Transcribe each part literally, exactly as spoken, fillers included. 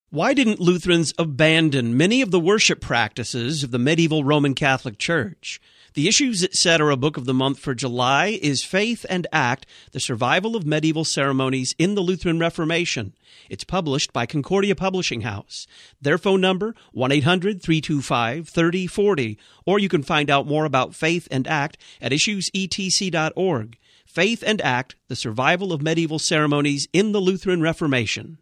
Why didn't Lutherans abandon many of the worship practices of the medieval Roman Catholic Church? The Issues, et cetera book of the month for July is Faith and Act, the Survival of Medieval Ceremonies in the Lutheran Reformation. It's published by Concordia Publishing House. Their phone number, one eight hundred, three two five, three oh four oh, or you can find out more about Faith and Act at issues e t c dot org. Faith and Act, the Survival of Medieval Ceremonies in the Lutheran Reformation.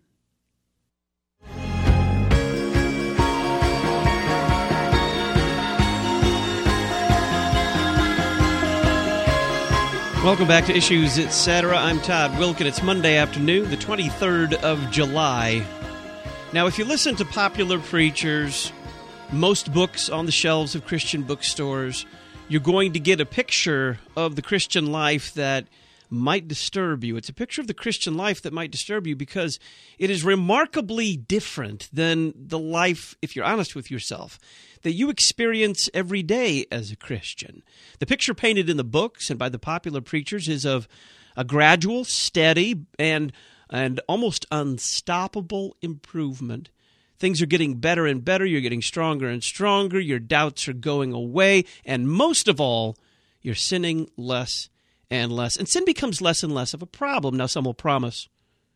Welcome back to Issues, et cetera. I'm Todd Wilken. It's Monday afternoon, the twenty-third of July. Now, if you listen to popular preachers, most books on the shelves of Christian bookstores, you're going to get a picture of the Christian life that might disturb you. It's a picture of the Christian life that might disturb you because it is remarkably different than the life, if you're honest with yourself, that you experience every day as a Christian. The picture painted in the books and by the popular preachers is of a gradual, steady, and and almost unstoppable improvement. Things are getting better and better. You're getting stronger and stronger. Your doubts are going away. And most of all, you're sinning less and less. And sin becomes less and less of a problem. Now, some will promise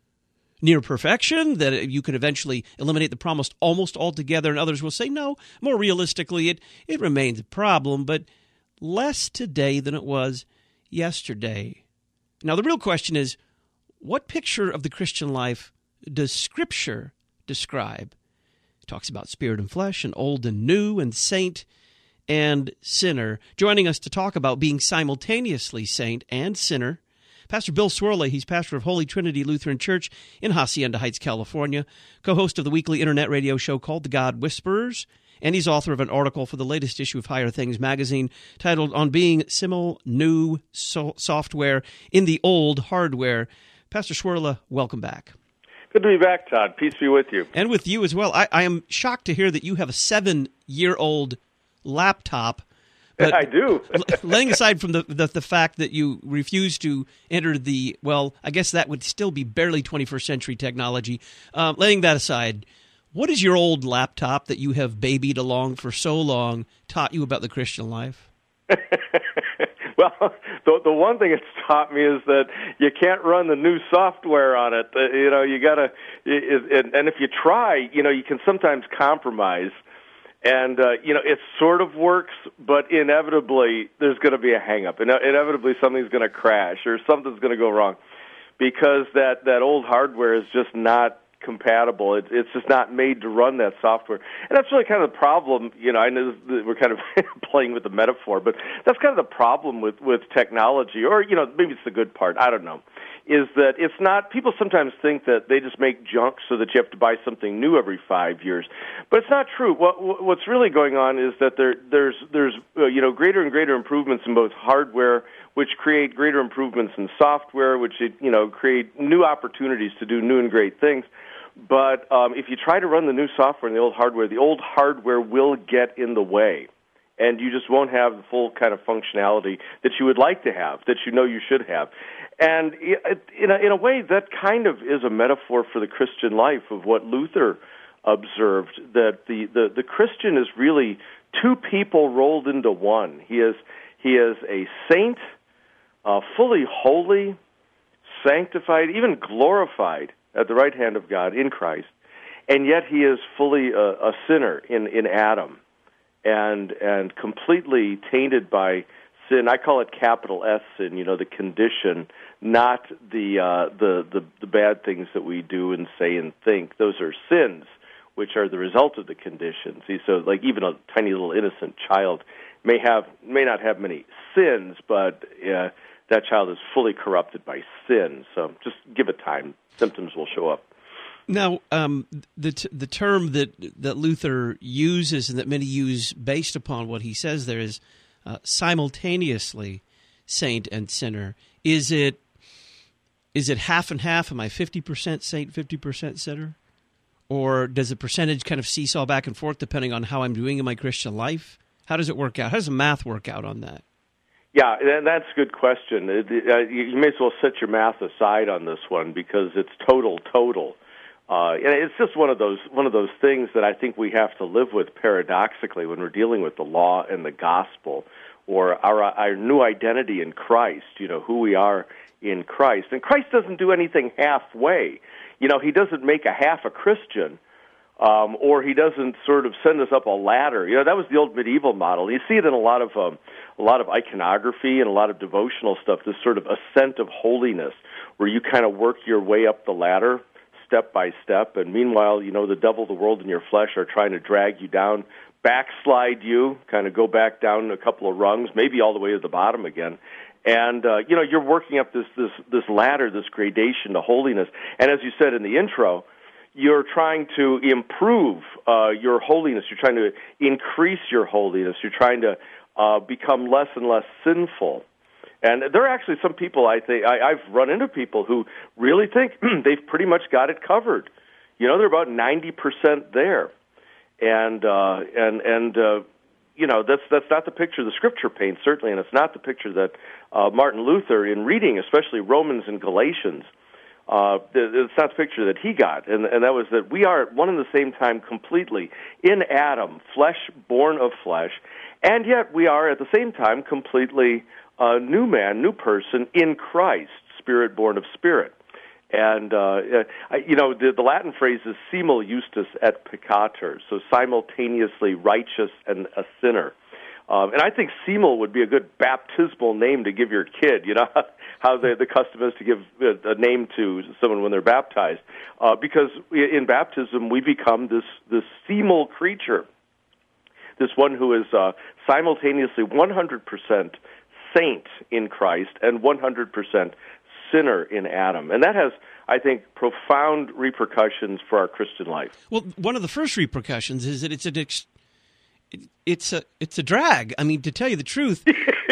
near perfection, that you can eventually eliminate the promise almost altogether, and others will say, no, more realistically, it, it remains a problem, but less today than it was yesterday. Now, the real question is, what picture of the Christian life does Scripture describe? It talks about spirit and flesh, and old and new, and saint and sinner. Joining us to talk about being simultaneously saint and sinner, Pastor Bill Cwirla. He's pastor of Holy Trinity Lutheran Church in Hacienda Heights, California, co-host of the weekly internet radio show called The God Whisperers, and he's author of an article for the latest issue of Higher Things magazine titled On Being Simul New so- Software in the Old Hardware. Pastor Cwirla, welcome back. Good to be back, Todd. Peace be with you. And with you as well. I, I am shocked to hear that you have a seven-year-old laptop. But I do. laying aside from the, the the fact that you refuse to enter the, well, I guess that would still be barely twenty-first century technology. Um, laying that aside, what is your old laptop that you have babied along for so long taught you about the Christian life? Well, the the one thing it's taught me is that you can't run the new software on it. Uh, you know, you got to, and, and if you try, you know, you can sometimes compromise. And, uh, you know, it sort of works, but inevitably there's going to be a hang-up. Ine- inevitably something's going to crash or something's going to go wrong because that, that old hardware is just not compatible. It, it's just not made to run that software. And that's really kind of the problem. You know, I know this, we're kind of playing with the metaphor, but that's kind of the problem with, with technology, or, you know, maybe it's the good part. I don't know. Is that it's not, people sometimes think that they just make junk so that you have to buy something new every five years. But it's not true. What, what's really going on is that there, there's, there's uh, you know, greater and greater improvements in both hardware, which create greater improvements in software, which, you know, create new opportunities to do new and great things. But um, if you try to run the new software in the old hardware, the old hardware will get in the way. And you just won't have the full kind of functionality that you would like to have, that you know you should have. And in a, in a way, that kind of is a metaphor for the Christian life of what Luther observed, that the, the, the Christian is really two people rolled into one. He is, he is a saint, uh, fully holy, sanctified, even glorified at the right hand of God in Christ, and yet he is fully a, a sinner in, in Adam. And and completely tainted by sin. I call it capital S sin. You know, the condition, not the uh, the, the the bad things that we do and say and think. Those are sins, which are the result of the condition. See, so like even a tiny little innocent child may have may not have many sins, but uh, that child is fully corrupted by sin. So just give it time; symptoms will show up. Now, um, the t- the term that that Luther uses and that many use based upon what he says there is uh, simultaneously saint and sinner. Is it is it half and half? Am I fifty percent saint, fifty percent sinner? Or does the percentage kind of seesaw back and forth depending on how I'm doing in my Christian life? How does it work out? How does the math work out on that? Yeah, that's a good question. You may as well set your math aside on this one because it's total, total. Uh, and it's just one of those one of those things that I think we have to live with paradoxically when we're dealing with the law and the gospel, or our our new identity in Christ. You know, who we are in Christ, and Christ doesn't do anything halfway. You know, he doesn't make a half a Christian, um, or he doesn't sort of send us up a ladder. You know, that was the old medieval model. You see it in a lot of um, a lot of iconography and a lot of devotional stuff. This sort of ascent of holiness, where you kind of work your way up the ladder, step by step, and meanwhile, you know, the devil, the world, and your flesh are trying to drag you down, backslide you, kind of go back down a couple of rungs, maybe all the way to the bottom again. And, uh, you know, you're working up this, this, this ladder, this gradation to holiness. And as you said in the intro, you're trying to improve uh, your holiness. You're trying to increase your holiness. You're trying to uh, become less and less sinful. And there are actually some people, I think, I, I've run into people who really think they've pretty much got it covered. You know, they're about ninety percent there. And, uh, and, and, uh, you know, that's, that's not the picture the Scripture paints, certainly, and it's not the picture that uh, Martin Luther, in reading especially Romans and Galatians, uh, it's not the picture that he got. And, and that was that we are at one and the same time completely in Adam, flesh born of flesh, and yet we are at the same time completely a new man, new person in Christ, spirit born of spirit. And, uh, you know, the, the Latin phrase is simul justus et peccator, so simultaneously righteous and a sinner. Um, and I think simul would be a good baptismal name to give your kid, you know, how the, the custom is to give a name to someone when they're baptized. Uh, because in baptism, we become this, this simul creature, this one who is uh, simultaneously one hundred percent saint in Christ and one hundred percent sinner in Adam. And that has, I think, profound repercussions for our Christian life. Well, one of the first repercussions is that it's an ex- it's a it's a drag. I mean, to tell you the truth,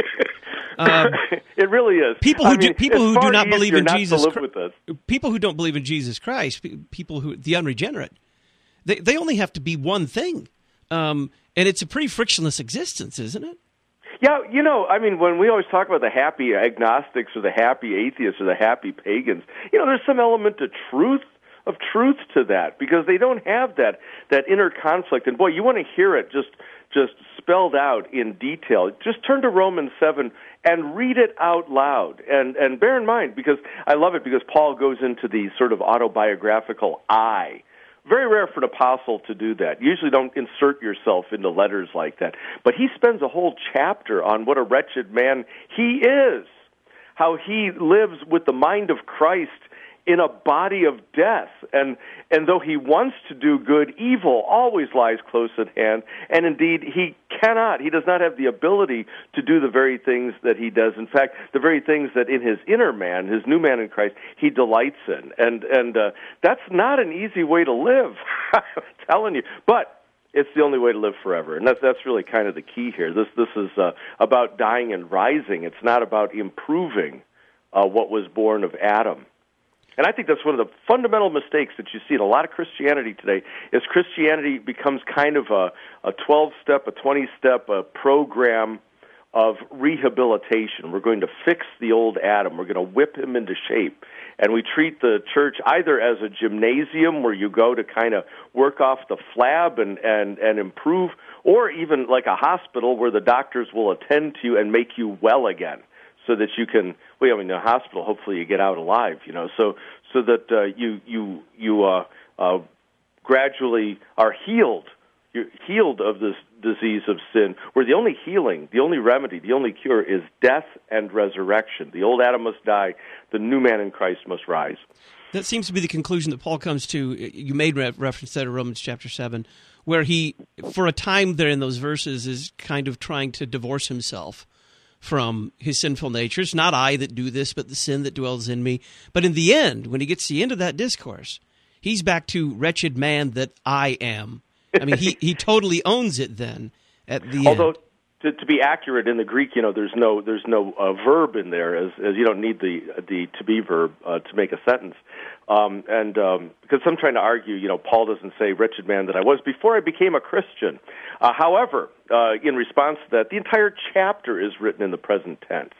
um, it really is. People who I mean, do, people who do not believe in not Jesus, to live with us. people who don't believe in Jesus Christ, people who the unregenerate, they they only have to be one thing, um, and it's a pretty frictionless existence, isn't it? Yeah, you know, I mean, when we always talk about the happy agnostics or the happy atheists or the happy pagans, you know, there's some element of truth, of truth to that, because they don't have that that inner conflict. And boy, you want to hear it just just spelled out in detail. Just turn to Romans seven and read it out loud. And and bear in mind, because I love it, because Paul goes into the sort of autobiographical I. Very rare for an apostle to do that. You usually don't insert yourself into letters like that. But he spends a whole chapter on what a wretched man he is, how he lives with the mind of Christ in a body of death. And and though he wants to do good, evil always lies close at hand. And indeed, he cannot, he does not have the ability to do the very things that he does. In fact, the very things that in his inner man, his new man in Christ, he delights in. And and uh, that's not an easy way to live, I'm telling you. But it's the only way to live forever. And that's, that's really kind of the key here. This, this is uh, about dying and rising. It's not about improving uh, what was born of Adam. And I think that's one of the fundamental mistakes that you see in a lot of Christianity today, is Christianity becomes kind of a, a twelve-step, a twenty-step a program of rehabilitation. We're going to fix the old Adam. We're going to whip him into shape. And we treat the church either as a gymnasium where you go to kind of work off the flab and, and, and improve, or even like a hospital where the doctors will attend to you and make you well again, so that you can, well, I mean, in a hospital, hopefully you get out alive, you know, so so that uh, you you you uh, uh, gradually are healed, you're healed of this disease of sin, where the only healing, the only remedy, the only cure is death and resurrection. The old Adam must die, the new man in Christ must rise. That seems to be the conclusion that Paul comes to. You made reference to Romans chapter seven, where he, for a time there in those verses, is kind of trying to divorce himself from his sinful nature. It's not I that do this, but the sin that dwells in me. But in the end, when he gets to the end of that discourse, he's back to wretched man that I am. I mean, he, he totally owns it then at the Although, end. To, to be accurate, in the Greek, you know, there's no there's no uh, verb in there, as as you don't need the the to be verb uh, to make a sentence. Um, and um, because I'm trying to argue, you know, Paul doesn't say "wretched man that I was" before I became a Christian. Uh, however, uh, in response to that, the entire chapter is written in the present tense.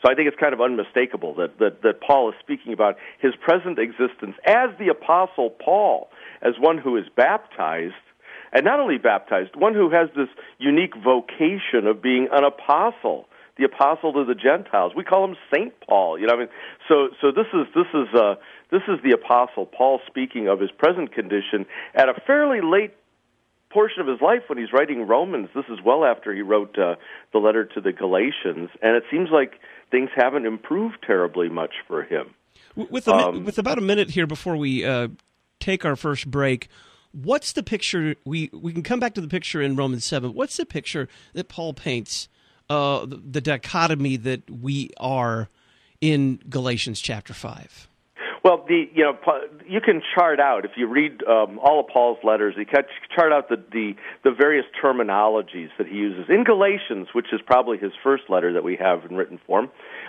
So I think it's kind of unmistakable that, that, that Paul is speaking about his present existence as the Apostle Paul, as one who is baptized, and not only baptized, one who has this unique vocation of being an apostle, the apostle to the Gentiles. We call him Saint Paul. You know, I mean, so so this is this is uh, this is the Apostle Paul speaking of his present condition at a fairly late portion of his life when he's writing Romans. This is well after he wrote uh, the letter to the Galatians, and it seems like things haven't improved terribly much for him. With a, um, with about a minute here before we uh, take our first break, what's the picture? We we can come back to the picture in Romans seven. What's the picture that Paul paints? Uh, the, the dichotomy that we are in Galatians chapter five. Well, the you know you can chart out if you read um, all of Paul's letters. You can chart out the, the the various terminologies that he uses in Galatians, which is probably his first letter that we have in written form.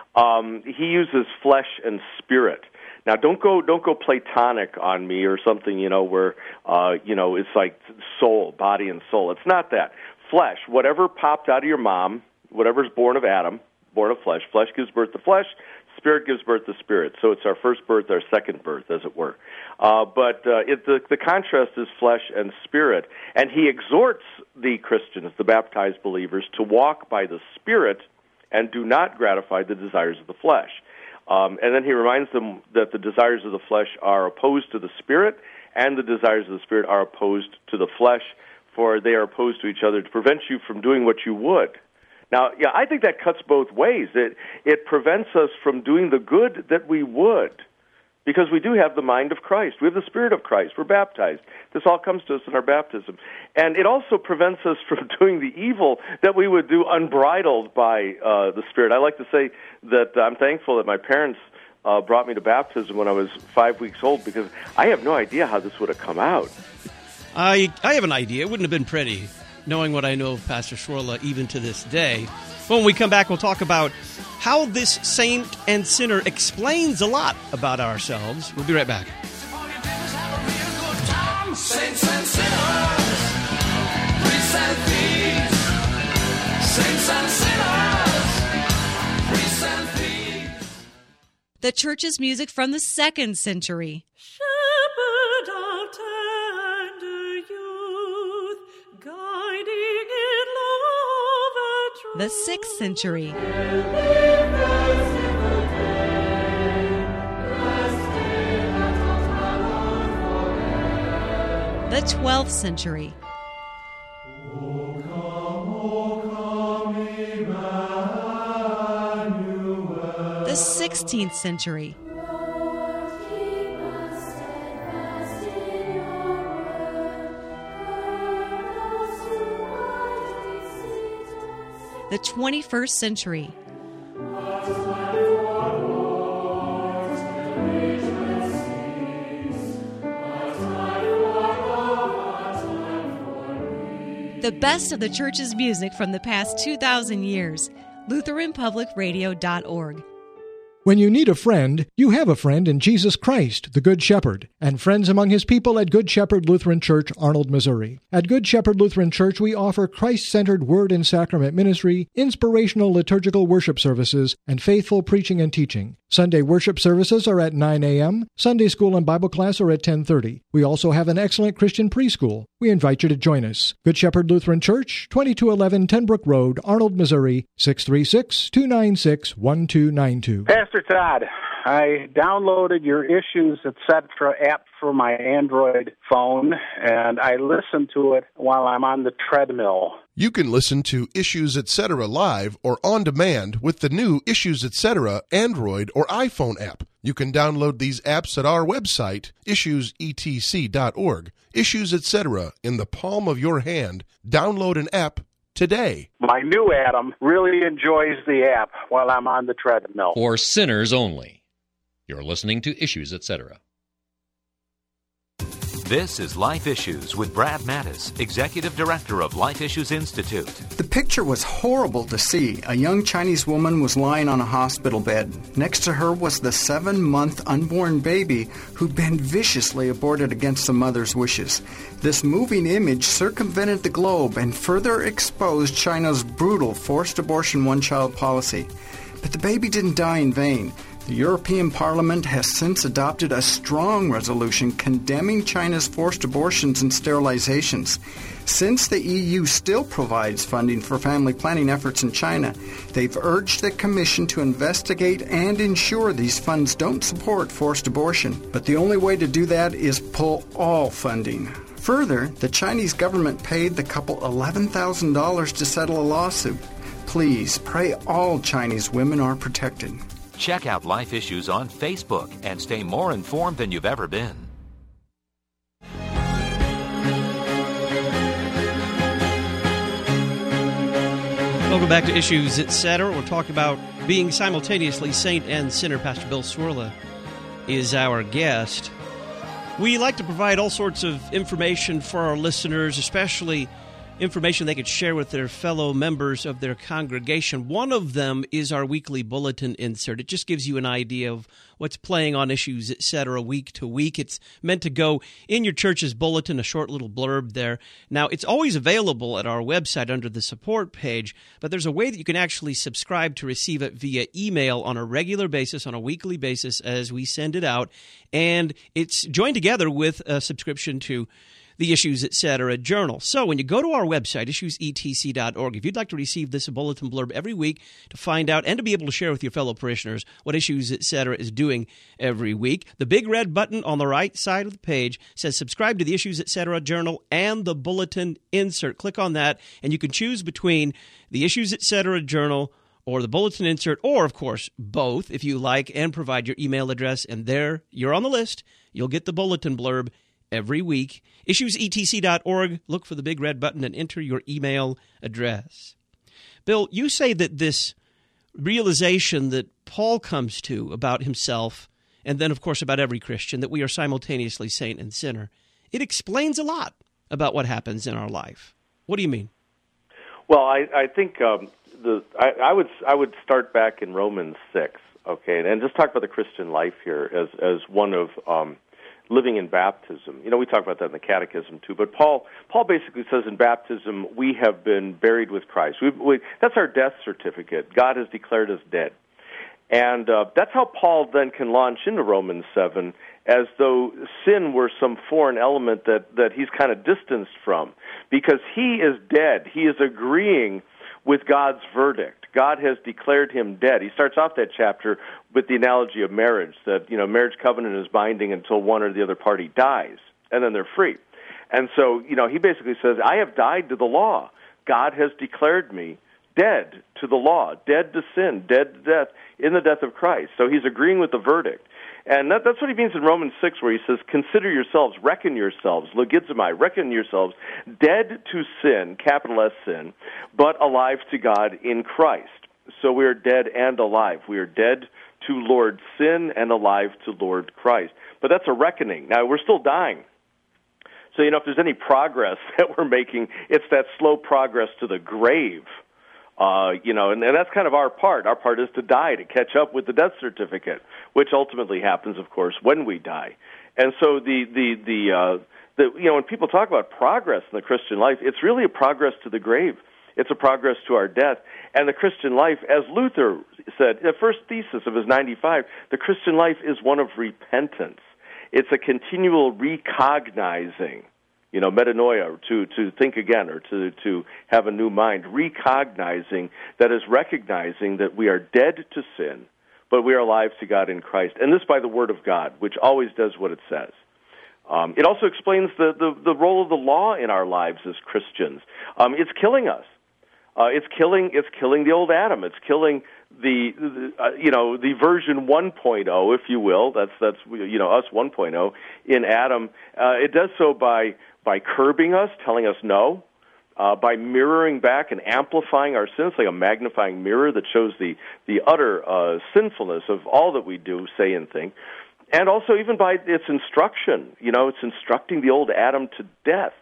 Um, he uses flesh and spirit. Now, don't go don't go Platonic on me or something. You know where uh, you know it's like soul, body, and soul. It's not that. Flesh, whatever popped out of your mom. Whatever's born of Adam, born of flesh. Flesh gives birth to flesh. Spirit gives birth to spirit. So it's our first birth, our second birth, as it were. Uh, but uh, it, the, the contrast is flesh and spirit. And he exhorts the Christians, the baptized believers, to walk by the Spirit and do not gratify the desires of the flesh. Um, and then he reminds them that the desires of the flesh are opposed to the Spirit, and the desires of the Spirit are opposed to the flesh, for they are opposed to each other to prevent you from doing what you would. Now, yeah, I think that cuts both ways. It it prevents us from doing the good that we would, because we do have the mind of Christ. We have the Spirit of Christ. We're baptized. This all comes to us in our baptism. And it also prevents us from doing the evil that we would do unbridled by uh, the Spirit. I like to say that I'm thankful that my parents uh, brought me to baptism when I was five weeks old, because I have no idea how this would have come out. I I have an idea. It wouldn't have been pretty, knowing what I know of Pastor Schwerle even to this day. When we come back, we'll talk about how this saint and sinner explains a lot about ourselves. We'll be right back. Saints and sinners, priests and thieves. Saints and sinners, priests and thieves. The church's music from the second century. Shepherd of tender youth, guiding in love and truth. The sixth century. The twelfth century. The sixteenth century. The twenty-first century. The best of the church's music from the past two thousand years. Lutheran Public Radio dot org. When you need a friend, you have a friend in Jesus Christ, the Good Shepherd, and friends among his people at Good Shepherd Lutheran Church, Arnold, Missouri. At Good Shepherd Lutheran Church, we offer Christ-centered word and sacrament ministry, inspirational liturgical worship services, and faithful preaching and teaching. Sunday worship services are at nine a.m., Sunday school and Bible class are at ten thirty. We also have an excellent Christian preschool. We invite you to join us. Good Shepherd Lutheran Church, twenty-two eleven Tenbrook Road, Arnold, Missouri, six three six, two nine six, one two nine two. Pastor Todd, I downloaded your Issues, et cetera app for my Android phone, and I listen to it while I'm on the treadmill. You can listen to Issues, et cetera live or on demand with the new Issues, et cetera Android or iPhone app. You can download these apps at our website, issues e t c dot org. Issues, et cetera in the palm of your hand. Download an app today. My new Adam really enjoys the app while I'm on the treadmill. For sinners only. You're listening to Issues, et cetera. This is Life Issues with Brad Mattis, Executive Director of Life Issues Institute. The picture was horrible to see. A young Chinese woman was lying on a hospital bed. Next to her was the seven-month unborn baby who'd been viciously aborted against the mother's wishes. This moving image circumvented the globe and further exposed China's brutal forced abortion one-child policy. But the baby didn't die in vain. The European Parliament has since adopted a strong resolution condemning China's forced abortions and sterilizations. Since the E U still provides funding for family planning efforts in China, they've urged the Commission to investigate and ensure these funds don't support forced abortion. But the only way to do that is pull all funding. Further, the Chinese government paid the couple eleven thousand dollars to settle a lawsuit. Please pray all Chinese women are protected. Check out Life Issues on Facebook and stay more informed than you've ever been. Welcome back to Issues, et cetera. We're talking about being simultaneously saint and sinner. Pastor Bill Cwirla is our guest. We like to provide all sorts of information for our listeners, especially information they could share with their fellow members of their congregation. One of them is our weekly bulletin insert. It just gives you an idea of what's playing on Issues, et cetera, week to week. It's meant to go in your church's bulletin, a short little blurb there. Now, it's always available at our website under the support page, but there's a way that you can actually subscribe to receive it via email on a regular basis, on a weekly basis as we send it out. And it's joined together with a subscription to the Issues, et cetera journal. So when you go to our website, issues e t c dot org, if you'd like to receive this bulletin blurb every week to find out and to be able to share with your fellow parishioners what Issues, et cetera is doing every week, the big red button on the right side of the page says subscribe to the Issues, et cetera journal and the bulletin insert. Click on that, and you can choose between the Issues, et cetera journal or the bulletin insert, or, of course, both, if you like, and provide your email address, and there, you're on the list. You'll get the bulletin blurb every week. issues e t c dot org, look for the big red button and enter your email address. Bill, you say that this realization that Paul comes to about himself, and then, of course, about every Christian, that we are simultaneously saint and sinner, it explains a lot about what happens in our life. What do you mean? Well, I, I think um, the I, I would I would start back in Romans six, okay, and just talk about the Christian life here as as one of um, living in baptism. You know, we talk about that in the Catechism too. But Paul, Paul basically says in baptism we have been buried with Christ. We, we, that's our death certificate. God has declared us dead, and uh, that's how Paul then can launch into Romans seven, as though sin were some foreign element that that he's kind of distanced from, because he is dead. He is agreeing with God's verdict. God has declared him dead. He starts off that chapter with the analogy of marriage, that, you know, marriage covenant is binding until one or the other party dies, and then they're free. And so, you know, he basically says, I have died to the law. God has declared me dead to the law, dead to sin, dead to death, in the death of Christ. So he's agreeing with the verdict. And that, that's what he means in Romans six, where he says, consider yourselves, reckon yourselves, logizomai, reckon yourselves, dead to sin, capital S sin, but alive to God in Christ. So we are dead and alive. We are dead to Lord sin and alive to Lord Christ. But that's a reckoning. Now, we're still dying. So, you know, if there's any progress that we're making, it's that slow progress to the grave. Uh, you know, and, and that's kind of our part. Our part is to die, to catch up with the death certificate, which ultimately happens, of course, when we die. And so the the the, uh, the you know, when people talk about progress in the Christian life, it's really a progress to the grave. It's a progress to our death. And the Christian life, as Luther said, the first thesis of his ninety-five, the Christian life is one of repentance. It's a continual recognizing, you know, metanoia, to, to think again, or to, to have a new mind, recognizing, that is recognizing that we are dead to sin, but we are alive to God in Christ. And this by the Word of God, which always does what it says. Um, it also explains the, the, the role of the law in our lives as Christians. Um, it's killing us. Uh, it's killing. It's killing the old Adam. It's killing the, the uh, you know, the version one point oh, if you will. That's that's you know us one point oh in Adam. Uh, it does so by by curbing us, telling us no, uh, by mirroring back and amplifying our sins, like a magnifying mirror that shows the the utter uh, sinfulness of all that we do, say, and think, and also even by its instruction. You know, it's instructing the old Adam to death.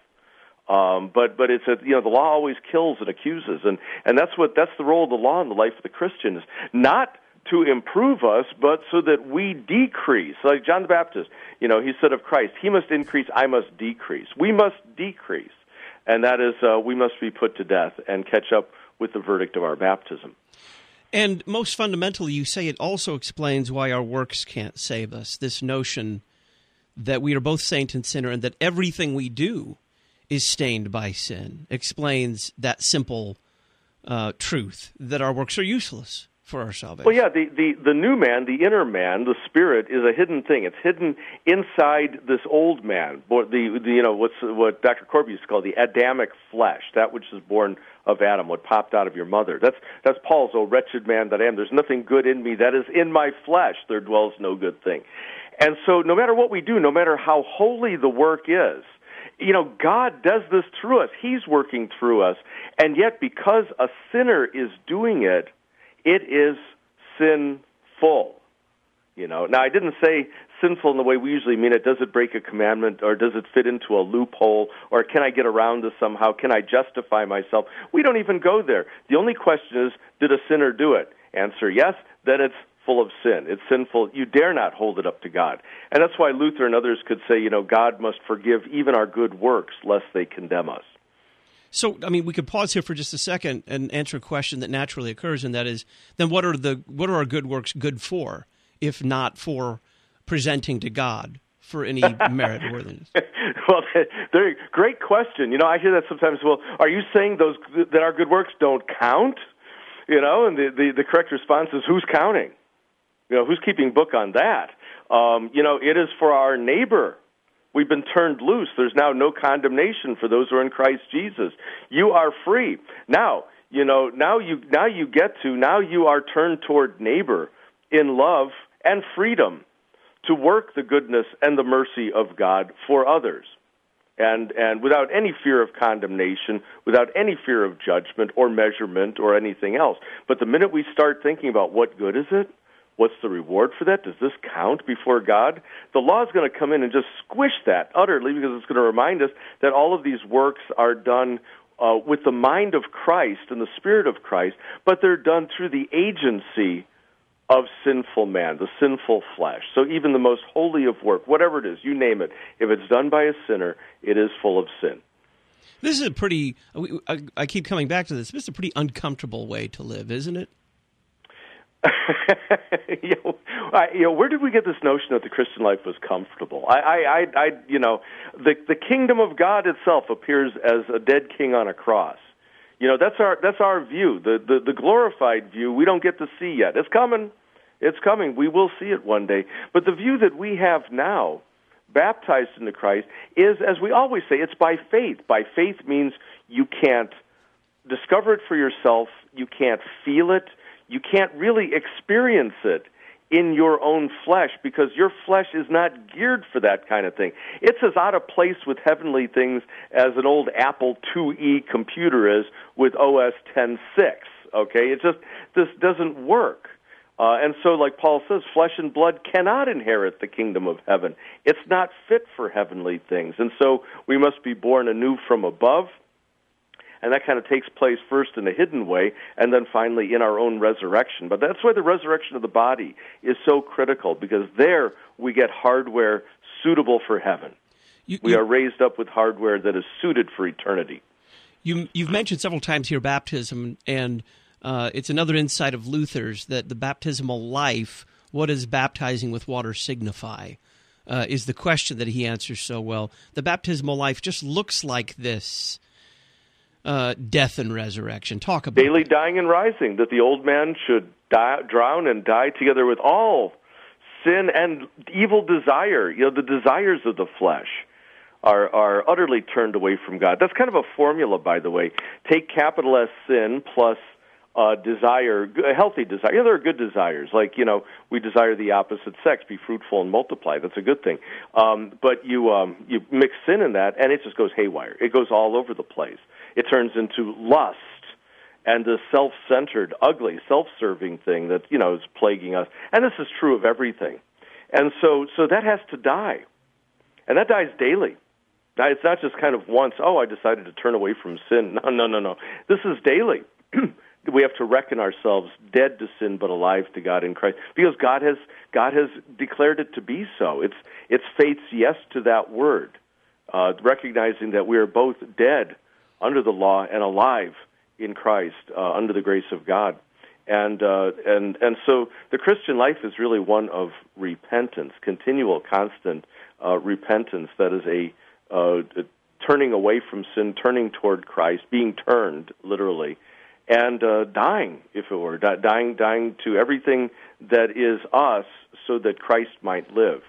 Um, but but it's a, you know, the law always kills and accuses, and, and that's what that's the role of the law in the life of the Christian, is not to improve us, but so that we decrease. Like John the Baptist, you know, he said of Christ, he must increase, I must decrease. We must decrease, and that is uh, we must be put to death and catch up with the verdict of our baptism. And most fundamentally, you say it also explains why our works can't save us. This notion that we are both saint and sinner and that everything we do is stained by sin explains that simple uh, truth that our works are useless for our salvation. Well, yeah, the, the, the new man, the inner man, the spirit, is a hidden thing. It's hidden inside this old man. The, the you know what's what Doctor Corby used to call the Adamic flesh, that which is born of Adam, what popped out of your mother. That's that's Paul's, "O wretched man that I am, there's nothing good in me, that is in my flesh, there dwells no good thing." And so no matter what we do, no matter how holy the work is, you know, God does this through us. He's working through us. And yet because a sinner is doing it, it is sinful. You know, now I didn't say sinful in the way we usually mean it. Does it break a commandment, or does it fit into a loophole, or can I get around this somehow? Can I justify myself? We don't even go there. The only question is, did a sinner do it? Answer, yes, then it's full of sin. It's sinful. You dare not hold it up to God. And that's why Luther and others could say, you know, God must forgive even our good works, lest they condemn us. So, I mean, we could pause here for just a second and answer a question that naturally occurs, and that is, then what are the what are our good works good for, if not for presenting to God for any merit or worthiness? Well, they're, great question. You know, I hear that sometimes. Well, are you saying those that our good works don't count? You know, and the, the, the correct response is, who's counting? You know, who's keeping book on that? Um, you know, it is for our neighbor. We've been turned loose. There's now no condemnation for those who are in Christ Jesus. You are free. Now, you know, now you now you get to, now you are turned toward neighbor in love and freedom to work the goodness and the mercy of God for others. And and without any fear of condemnation, without any fear of judgment or measurement or anything else. But the minute we start thinking about what good is it, what's the reward for that? Does this count before God? The law is going to come in and just squish that utterly, because it's going to remind us that all of these works are done uh, with the mind of Christ and the Spirit of Christ, but they're done through the agency of sinful man, the sinful flesh. So even the most holy of work, whatever it is, you name it, if it's done by a sinner, it is full of sin. This is a pretty, I, I keep coming back to this, this is a pretty uncomfortable way to live, isn't it? you, know, I, you know, where did we get this notion that the Christian life was comfortable? I, I, I, I you know, the the kingdom of God itself appears as a dead king on a cross. You know, that's our that's our view. The, the the glorified view we don't get to see yet. It's coming, it's coming. We will see it one day. But the view that we have now, baptized into Christ, is, as we always say, it's by faith. By faith means you can't discover it for yourself. You can't feel it. You can't really experience it in your own flesh, because your flesh is not geared for that kind of thing. It's as out of place with heavenly things as an old Apple two E computer is with O S ten six, okay? It just, this doesn't work. Uh, and so, like Paul says, flesh and blood cannot inherit the kingdom of heaven. It's not fit for heavenly things. And so we must be born anew from above. And that kind of takes place first in a hidden way, and then finally in our own resurrection. But that's why the resurrection of the body is so critical, because there we get hardware suitable for heaven. You, we you, are raised up with hardware that is suited for eternity. You, you've mentioned several times here baptism, and uh, it's another insight of Luther's that the baptismal life, what does baptizing with water signify, uh, is the question that he answers so well. The baptismal life just looks like this. Uh, death and resurrection. Talk about daily dying and rising, that the old man should die, drown and die together with all sin and evil desire. You know, the desires of the flesh are, are utterly turned away from God. That's kind of a formula, by the way. Take capital S sin plus uh, desire, a healthy desire. You know, there are good desires, like, you know, we desire the opposite sex, be fruitful and multiply. That's a good thing. Um, but you um, you mix sin in that, and it just goes haywire. It goes all over the place. It turns into lust and the self-centered, ugly, self-serving thing that, you know, is plaguing us. And this is true of everything. And so so that has to die. And that dies daily. Now, it's not just kind of once, oh, I decided to turn away from sin. No, no, no, no. This is daily. We have to reckon ourselves dead to sin but alive to God in Christ, because God has God has declared it to be so. It's, it's faith's yes to that word, uh, recognizing that we are both dead under the law and alive in Christ, uh, under the grace of God. And uh, and and so the Christian life is really one of repentance, continual, constant uh, repentance. That is a, uh, a turning away from sin, turning toward Christ, being turned literally, and uh, dying, if it were, Di- dying, dying to everything that is us, so that Christ might live.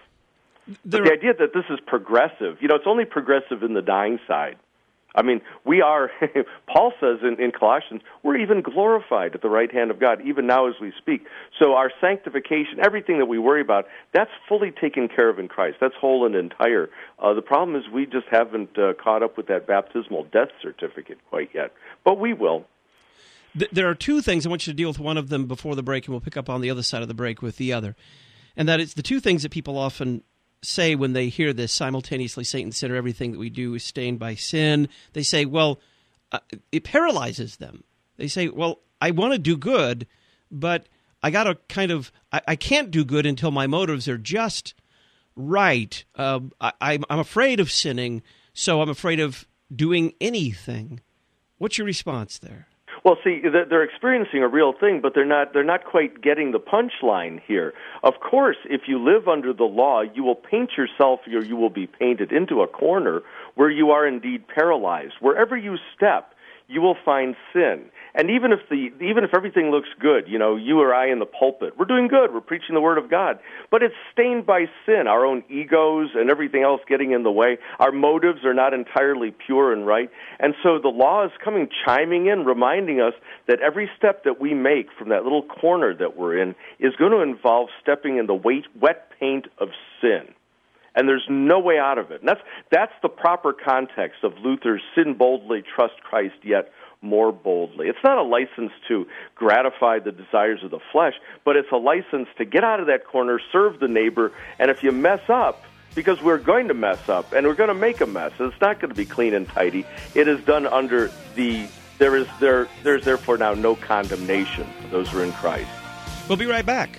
But the idea that this is progressive, you know, it's only progressive in the dying side. I mean, we are, Paul says in, in Colossians, we're even glorified at the right hand of God, even now as we speak. So our sanctification, everything that we worry about, that's fully taken care of in Christ. That's whole and entire. Uh, the problem is we just haven't uh, caught up with that baptismal death certificate quite yet. But we will. There are two things. I want you to deal with one of them before the break, and we'll pick up on the other side of the break with the other. And that is the two things that people often say when they hear this: simultaneously Saint and sinner, everything that we do is stained by sin. They say, well, uh, it paralyzes them. They say, well, I want to do good, but I got to kind of, I, I can't do good until my motives are just right. Uh, I, I'm, I'm afraid of sinning, so I'm afraid of doing anything. What's your response there? Well, see, they're experiencing a real thing, but they're not they're not quite getting the punchline here. Of course, if you live under the law, you will paint yourself, or you will be painted into a corner where you are indeed paralyzed. Wherever you step, you will find sin. And even if the even if everything looks good, you know, you or I in the pulpit, we're doing good, we're preaching the Word of God, but it's stained by sin, our own egos and everything else getting in the way. Our motives are not entirely pure and right. And so the law is coming, chiming in, reminding us that every step that we make from that little corner that we're in is going to involve stepping in the wet, wet paint of sin. And there's no way out of it. And that's, that's the proper context of Luther's sin boldly, trust Christ yet more boldly. It's not a license to gratify the desires of the flesh, but it's a license to get out of that corner, serve the neighbor, and if you mess up, because we're going to mess up, and we're going to make a mess, it's not going to be clean and tidy. It is done under the, there is there there's therefore now no condemnation for those who are in Christ. We'll be right back.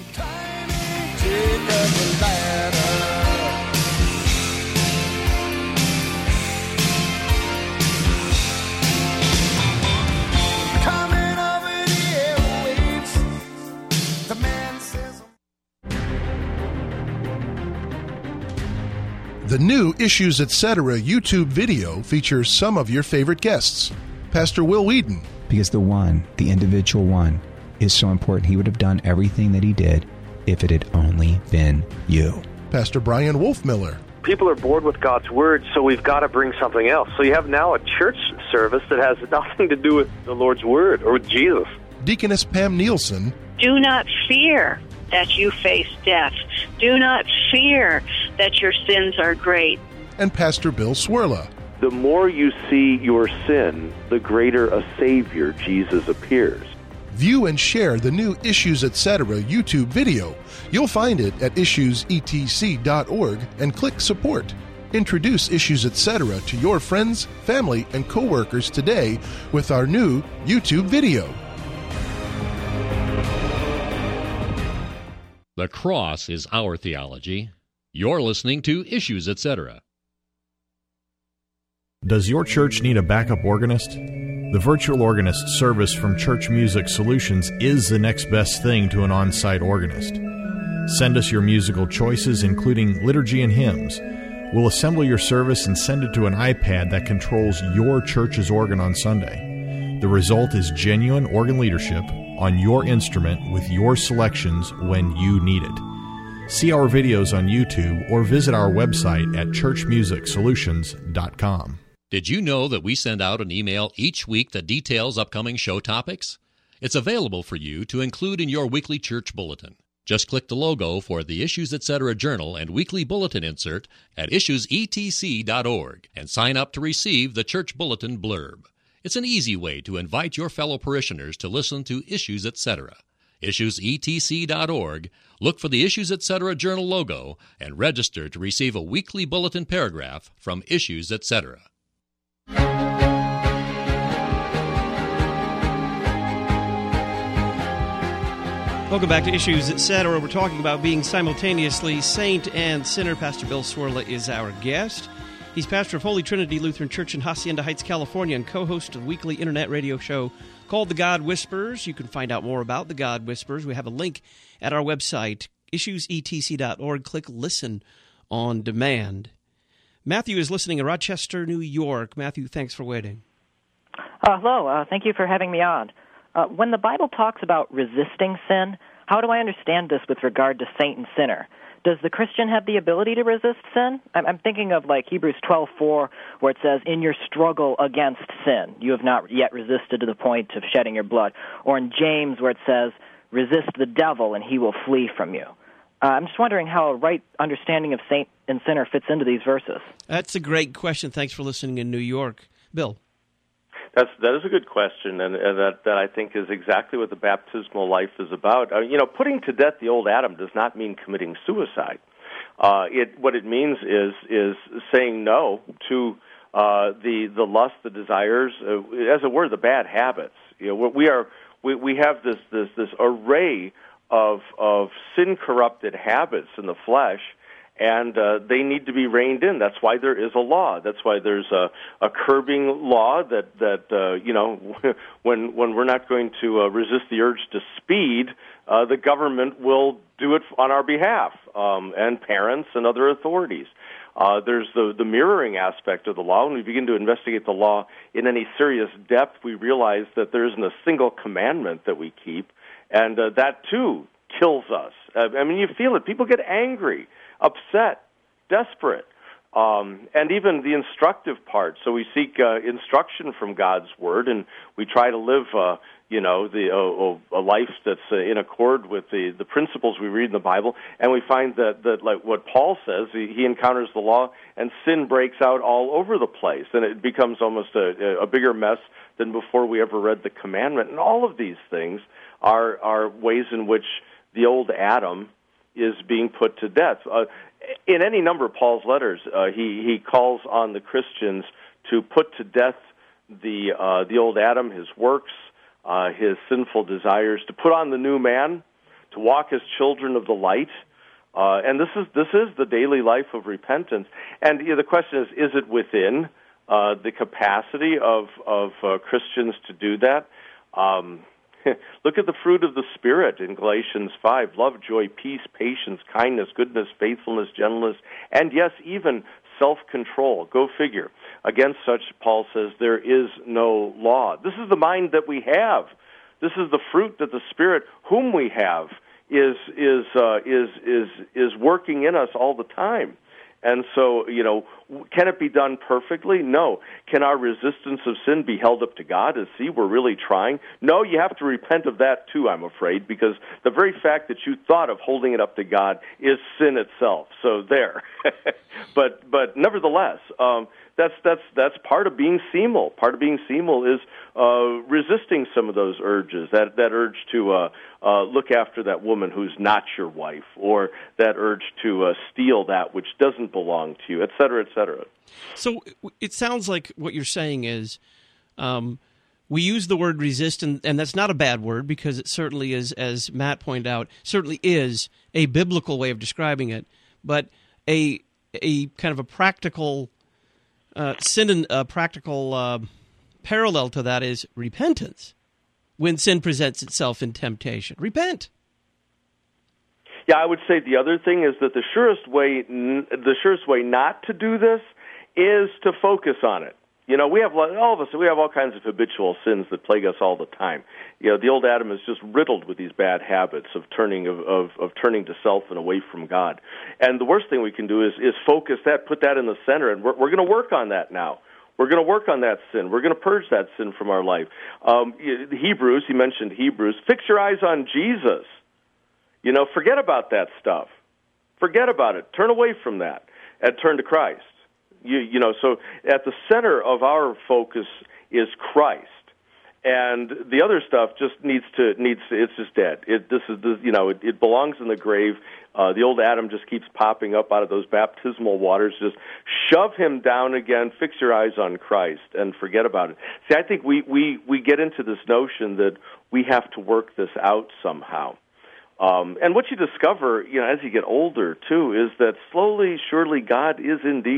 The new Issues Etc. YouTube video features some of your favorite guests. Pastor Will Whedon. Because the one, the individual one, is so important. He would have done everything that he did if it had only been you. Pastor Brian Wolfmiller. People are bored with God's Word, so we've got to bring something else. So you have now a church service that has nothing to do with the Lord's Word or with Jesus. Deaconess Pam Nielsen. Do not fear that you face death. Do not fear that your sins are great. And Pastor Bill Swirla. The more you see your sin, the greater a Savior, Jesus, appears. View and share the new Issues Etc. YouTube video. You'll find it at issues e t c dot org and click Support. Introduce Issues Etc. to your friends, family, and coworkers today with our new YouTube video. The cross is our theology. You're listening to Issues Etc. Does your church need a backup organist? The virtual organist service from Church Music Solutions is the next best thing to an on-site organist. Send us your musical choices, including liturgy and hymns. We'll assemble your service and send it to an iPad that controls your church's organ on Sunday. The result is genuine organ leadership on your instrument with your selections when you need it. See our videos on YouTube or visit our website at church music solutions dot com. Did you know that we send out an email each week that details upcoming show topics? It's available for you to include in your weekly church bulletin. Just click the logo for the Issues Etc. Journal and weekly bulletin insert at issues e t c dot org and sign up to receive the church bulletin blurb. It's an easy way to invite your fellow parishioners to listen to Issues Etc. issues e t c dot org, look for the Issues Etc. Journal logo, and register to receive a weekly bulletin paragraph from Issues Etc. Welcome back to Issues Etc. We're talking about being simultaneously saint and sinner. Pastor Bill Swirla is our guest. He's pastor of Holy Trinity Lutheran Church in Hacienda Heights, California, and co-host of the weekly internet radio show called The God Whisperers. You can find out more about The God Whisperers. We have a link at our website, issues e t c dot org. Click Listen on Demand. Matthew is listening in Rochester, New York. Matthew, thanks for waiting. Uh, hello. Uh, thank you for having me on. Uh, when the Bible talks about resisting sin, how do I understand this with regard to saint and sinner? Does the Christian have the ability to resist sin? I'm, I'm thinking of like Hebrews twelve four, where it says, in your struggle against sin, you have not yet resisted to the point of shedding your blood. Or in James, where it says, resist the devil and he will flee from you. Uh, I'm just wondering how a right understanding of saint and sinner fits into these verses. That's a great question. Thanks for listening in New York. Bill. That's that is a good question, and, and that that I think is exactly what the baptismal life is about. Uh, you know, putting to death the old Adam does not mean committing suicide. Uh, it what it means is is saying no to uh, the the lust, the desires, uh, as it were, the bad habits. You know, we are we we have this this this array of of sin corrupted habits in the flesh. And uh, they need to be reined in. That's why there is a law. That's why there's a, a curbing law that that uh, you know when when we're not going to uh, resist the urge to speed, uh, the government will do it on our behalf, um, and parents and other authorities. Uh, there's the the mirroring aspect of the law. When we begin to investigate the law in any serious depth, we realize that there isn't a single commandment that we keep, and uh, that too kills us. Uh, I mean, you feel it. People get angry, upset, desperate, um, and even the instructive part. So we seek uh, instruction from God's Word, and we try to live, uh, you know, the uh, a life that's uh, in accord with the, the principles we read in the Bible. And we find that, that like what Paul says, he, he encounters the law, and sin breaks out all over the place, and it becomes almost a, a bigger mess than before we ever read the commandment. And all of these things are are ways in which the old Adam is being put to death. Uh, in any number of Paul's letters, uh, he, he calls on the Christians to put to death the uh, the old Adam, his works, uh, his sinful desires, to put on the new man, to walk as children of the light. Uh, and this is this is the daily life of repentance. And you know, the question is, is it within uh, the capacity of, of uh, Christians to do that? Um Look at the fruit of the Spirit in Galatians five. Love, joy, peace, patience, kindness, goodness, faithfulness, gentleness, and yes, even self-control. Go figure. Against such, Paul says, there is no law. This is the mind that we have. This is the fruit that the Spirit, whom we have, is is uh, is is is working in us all the time. And so, you know, can it be done perfectly? No. Can our resistance of sin be held up to God and see we're really trying? No, you have to repent of that too, I'm afraid, because the very fact that you thought of holding it up to God is sin itself. So there. but but nevertheless, um, that's that's that's part of being semal. Part of being semal is uh, resisting some of those urges. That that urge to uh, uh, look after that woman who's not your wife, or that urge to uh, steal that which doesn't belong to you, et cetera, et cetera. So it sounds like what you're saying is um, we use the word resist, and, and that's not a bad word, because it certainly is, as Matt pointed out, certainly is a biblical way of describing it, but a a kind of a practical uh, sin, a practical uh, parallel to that is repentance. When sin presents itself in temptation, repent. Yeah, I would say the other thing is that the surest way, the surest way not to do this is to focus on it. You know, we have all of us. We have all kinds of habitual sins that plague us all the time. You know, the old Adam is just riddled with these bad habits of turning of, of, of turning to self and away from God. And the worst thing we can do is is focus that, put that in the center, and we're, we're going to work on that now. We're going to work on that sin. We're going to purge that sin from our life. Um, Hebrews, he mentioned Hebrews. Fix your eyes on Jesus. You know, forget about that stuff. Forget about it. Turn away from that and turn to Christ. You, you know, so at the center of our focus is Christ, and the other stuff just needs to needs to, it's just dead. It this is this, you know it, it belongs in the grave. Uh, the old Adam just keeps popping up out of those baptismal waters. Just shove him down again. Fix your eyes on Christ and forget about it. See, I think we we we get into this notion that we have to work this out somehow. Um, and what you discover, you know, as you get older too, is that slowly, surely, God is indeed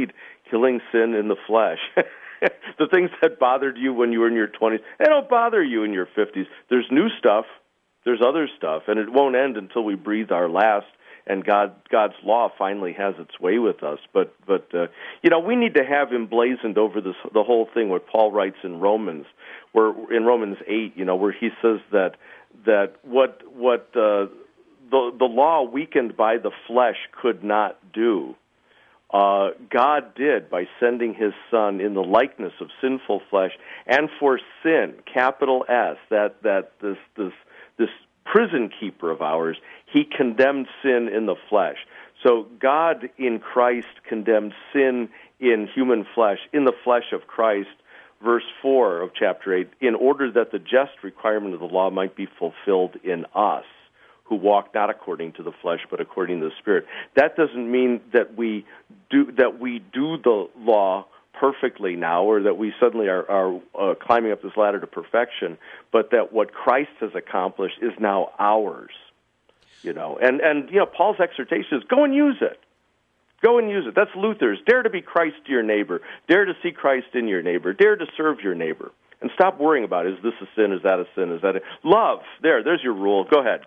killing sin in the flesh. The things that bothered you when you were in your twenties, they don't bother you in your fifties. There's new stuff. There's other stuff, and it won't end until we breathe our last, and God, God's law finally has its way with us. But, but uh, you know, we need to have emblazoned over this the whole thing what Paul writes in Romans, where in Romans eight, you know, where he says that that what what uh, the the law weakened by the flesh could not do, Uh, God did by sending his Son in the likeness of sinful flesh, and for sin, capital S, that that this this this prison keeper of ours, he condemned sin in the flesh. So God in Christ condemned sin in human flesh, in the flesh of Christ, verse four of chapter eight, in order that the just requirement of the law might be fulfilled in us, who walk not according to the flesh, but according to the Spirit. That doesn't mean that we do that we do the law perfectly now, or that we suddenly are, are uh, climbing up this ladder to perfection, but that what Christ has accomplished is now ours. You know, and and you know, Paul's exhortation is go and use it. Go and use it. That's Luther's. Dare to be Christ to your neighbor. Dare to see Christ in your neighbor. Dare to serve your neighbor. And stop worrying about, is this a sin, is that a sin, is that a... Love. There, there's your rule. Go ahead.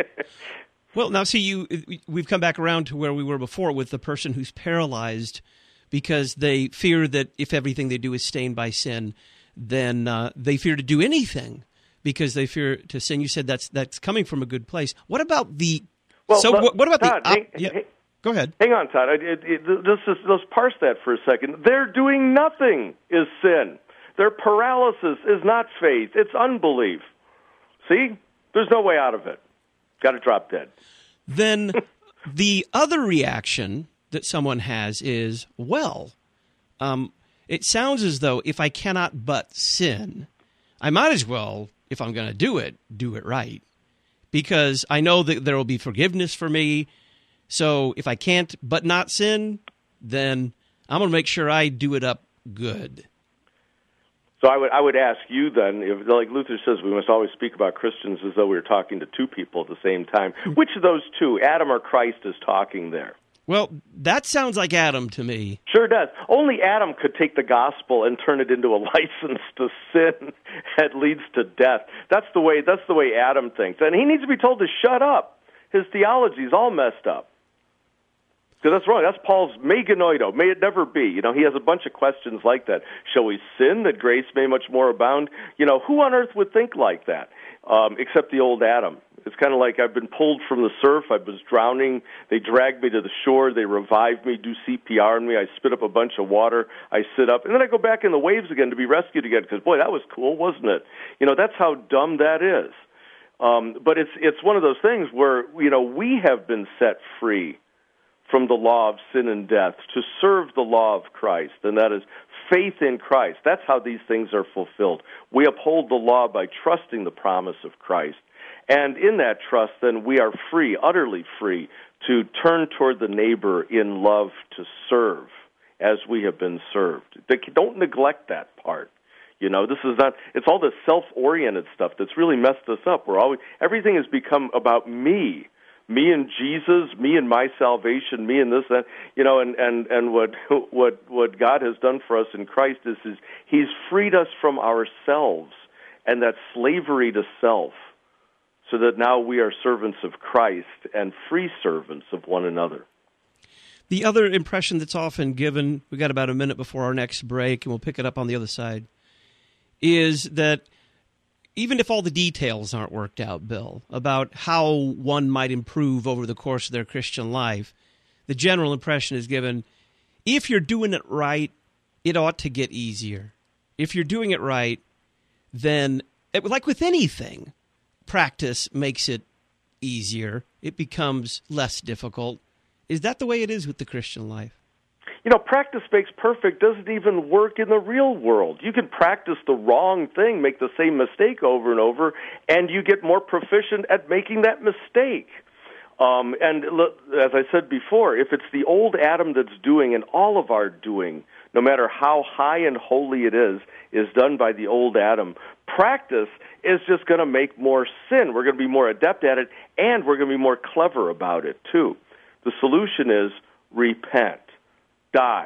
Well, now, see, you. we've come back around to where we were before with the person who's paralyzed because they fear that if everything they do is stained by sin, then uh, they fear to do anything because they fear to sin. You said that's that's coming from a good place. What about the... Well, so look, what, what about Todd, the... hang, yeah, hang, go ahead. Hang on, Todd. It, it, it, let's, just, let's parse that for a second. They're doing nothing is sin. Their paralysis is not faith. It's unbelief. See? There's no way out of it. Got to drop dead. Then the other reaction that someone has is, well, um, it sounds as though if I cannot but sin, I might as well, if I'm going to do it, do it right. Because I know that there will be forgiveness for me. So if I can't but not sin, then I'm going to make sure I do it up good. So I would I would ask you then, if, like Luther says, we must always speak about Christians as though we were talking to two people at the same time. Which of those two, Adam or Christ, is talking there? Well, that sounds like Adam to me. Sure does. Only Adam could take the gospel and turn it into a license to sin that leads to death. That's the way. That's the way Adam thinks, and he needs to be told to shut up. His theology is all messed up. Because that's wrong. That's Paul's me genoito. May it never be. You know, he has a bunch of questions like that. Shall we sin that grace may much more abound? You know, who on earth would think like that? Um, except the old Adam. It's kind of like I've been pulled from the surf. I was drowning. They dragged me to the shore. They revived me, do C P R on me. I spit up a bunch of water. I sit up. And then I go back in the waves again to be rescued again because, boy, that was cool, wasn't it? You know, that's how dumb that is. Um, but it's it's one of those things where, you know, we have been set free from the law of sin and death, to serve the law of Christ, and that is faith in Christ. That's how these things are fulfilled. We uphold the law by trusting the promise of Christ. And in that trust, then, we are free, utterly free, to turn toward the neighbor in love to serve as we have been served. Don't neglect that part. You know, this is not, it's all this self-oriented stuff that's really messed us up. We're always, everything has become about me. Me and Jesus, me and my salvation, me and this, that, you know, and, and, and what what what God has done for us in Christ is, is He's freed us from ourselves and that slavery to self, so that now we are servants of Christ and free servants of one another. The other impression that's often given, we've got about a minute before our next break, and we'll pick it up on the other side, is that even if all the details aren't worked out, Bill, about how one might improve over the course of their Christian life, the general impression is given, if you're doing it right, it ought to get easier. If you're doing it right, then, like with anything, practice makes it easier. It becomes less difficult. Is that the way it is with the Christian life? You know, practice makes perfect doesn't even work in the real world. You can practice the wrong thing, make the same mistake over and over, and you get more proficient at making that mistake. Um, and look, as I said before, if it's the old Adam that's doing, and all of our doing, no matter how high and holy it is, is done by the old Adam, practice is just going to make more sin. We're going to be more adept at it, and we're going to be more clever about it, too. The solution is repent. Die.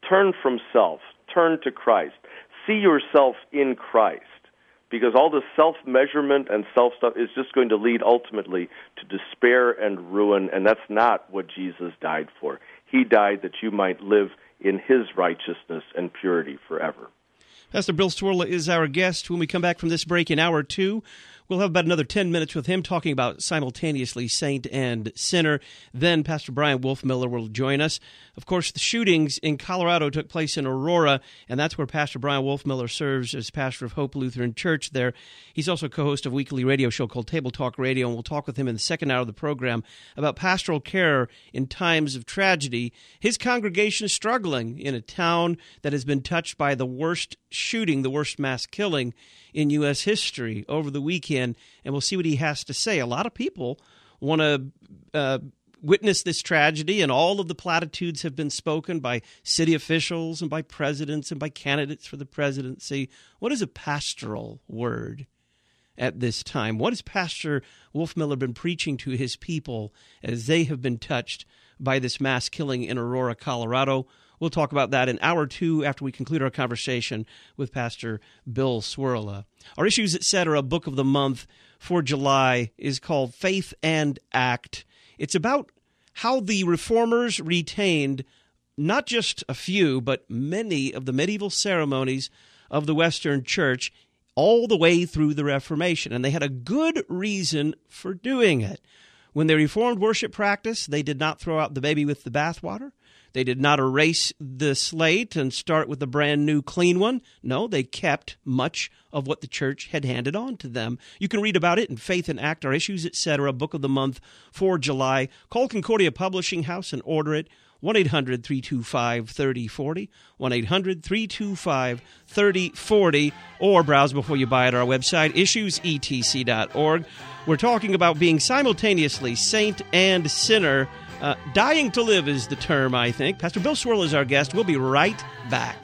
turn from self, turn to Christ. See yourself in Christ, because all the self-measurement and self-stuff is just going to lead ultimately to despair and ruin, and that's not what Jesus died for. He died that you might live in his righteousness and purity forever. Pastor Bill Cwirla is our guest. When we come back from this break in hour two, we'll have about another ten minutes with him talking about simultaneously saint and sinner. Then Pastor Brian Wolfmueller will join us. Of course, the shootings in Colorado took place in Aurora, and that's where Pastor Brian Wolfmueller serves as pastor of Hope Lutheran Church there. He's also co-host of a weekly radio show called Table Talk Radio, and we'll talk with him in the second hour of the program about pastoral care in times of tragedy. His congregation is struggling in a town that has been touched by the worst shooting, the worst mass killing in U S history over the weekend, and we'll see what he has to say. A lot of people want to uh, witness this tragedy, and all of the platitudes have been spoken by city officials and by presidents and by candidates for the presidency. What is a pastoral word at this time? What has Pastor Wolfmueller been preaching to his people as they have been touched by this mass killing in Aurora, Colorado? We'll talk about that in hour two after we conclude our conversation with Pastor Bill Cwirla. Our Issues Etc. book of the month for July is called Faith and Act. It's about how the Reformers retained not just a few, but many of the medieval ceremonies of the Western Church all the way through the Reformation, and they had a good reason for doing it. When they reformed worship practice, they did not throw out the baby with the bathwater. They did not erase the slate and start with a brand new clean one. No, they kept much of what the church had handed on to them. You can read about it in Faith and Act, Our Issues, et cetera, book of the month for July. Call Concordia Publishing House and order it. one eight hundred three two five three oh four oh, one eight hundred three two five three oh four oh, or browse before you buy at our website, issues e t c dot org. We're talking about being simultaneously saint and sinner. Uh, dying to live is the term, I think. Pastor Bill Cwirla is our guest. We'll be right back.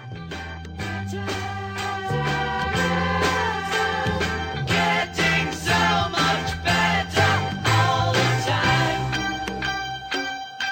Getting so much better all the time.